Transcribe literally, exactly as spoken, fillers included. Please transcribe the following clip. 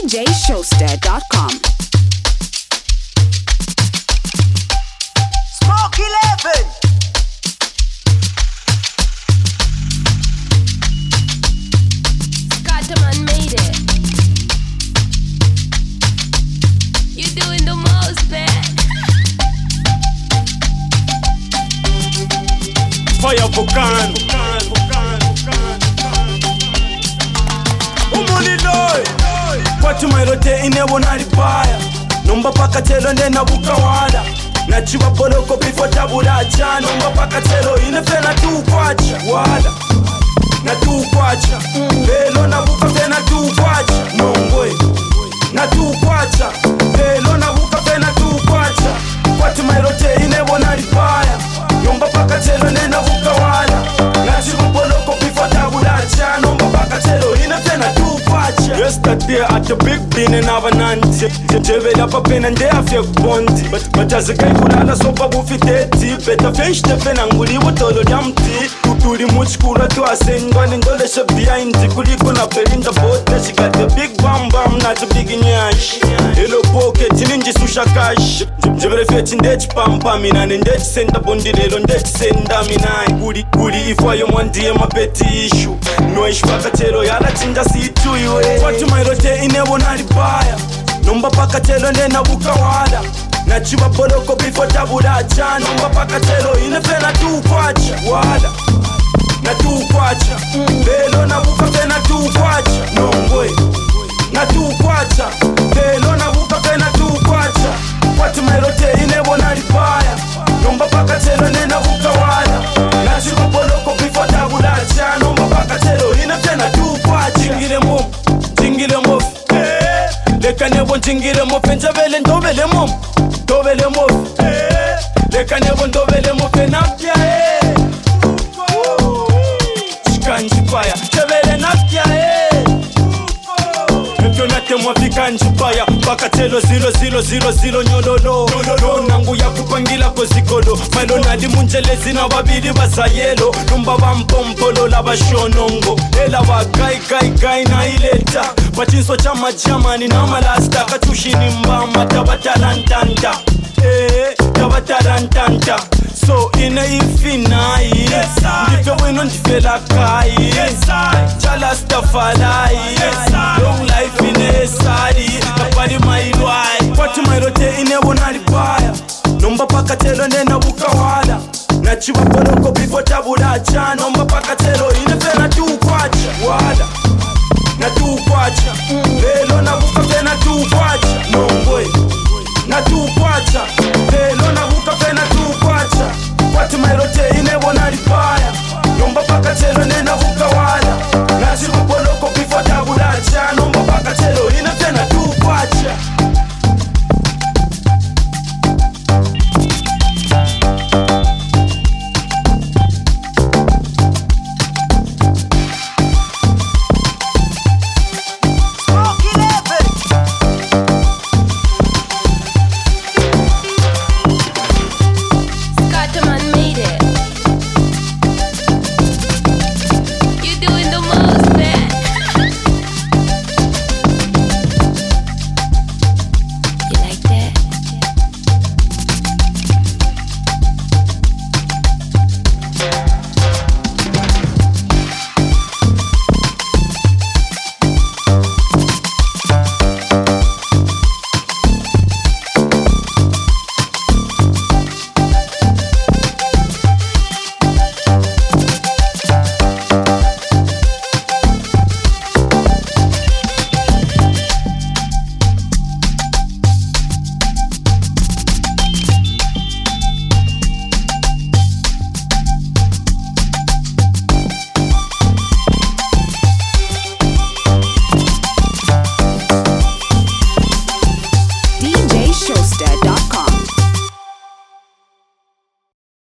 j showster dot com. Smoke eleven. Scotterman made it. You're doing the most, man. Fire Volcan. Umunidoi Kwatu mairote inebo naribaya Nomba paka telo nena bukawada Nachiwa boloko before tabulacha Nomba paka telo inefena tu kwacha Wada Na tu kwacha Lelo na buka fena tu kwacha Nongwe Na tu kwacha Lelo na buka fena tu kwacha Kwatu mairote inebo naribaya Nomba paka telo nena bukawada Nachiwa boloko before tabulacha Nomba paka telo inefena tu kwacha Yesterday at the big bin in Avananti Jevela papena nde afye kubondi Batazikai kulala sopa bufiteti Beta fensh tefena nguli wotolo dyamti Tuturi muchikura tu asengwa Nindole she behind kuliko na pelinda bote She got the big bam bam na the big nyash Hello pocket ninji susha cash Jevele feti ndechi pampa mina Ndechi senda bondi lelo ndechi senda minai Guri guri ifwa yo mwandiye mapeti ishu Noish paka telo yala chinja situ iwe Kwatu mairote inebo naribaya Nomba paka telo nena bukawada Nachiwa boloko before tabulacha Nomba paka telo inefena tu kwacha Wada Na tu kwacha Lelo na buka fena tu kwacha Nongwe Na tu kwacha Lelo na buka fena tu kwacha Kwatu mairote inebo naribaya Nomba paka telo nena bukawada Nachiwa boloko before tabulacha Nomba paka telo inefena tu kwacha Jingile mom Jingile mof Leka nebo njingile mofe njavele ndovele mom Ndovele mofe Leka nebo ndovele mofe napya Shikanjipaya Njavele napya Mpyo nate mwafika njipaya Baka telo zilo zilo zilo zilo nyololo Nangu ya kupangila kozikolo Mailo nadi munjelezi na wabidi basayelo Numba wampompolo la bashonongo Ela wa gai gai gai na ileta Bachinso chama jamani na malasta Kachushini mbama tabatarantanta Eh, tabatarantanta So ina ifinai yes, Ndife wino ndifela kai yes, Chala stafalai yes, Long life ine esari Napari mailwai Kwatu mairote inebo naribaya Nomba paka telo nena bukawada Nachiwa boloko before tabulacha Nomba paka telo inefena tu kwacha Wada Na tu kwacha Lelo na buka fena tu kwacha Nongwe Na tu kwacha Lelo na buka fena tu kwacha Kwatu mairote inebo naribaya Nomba paka telo nena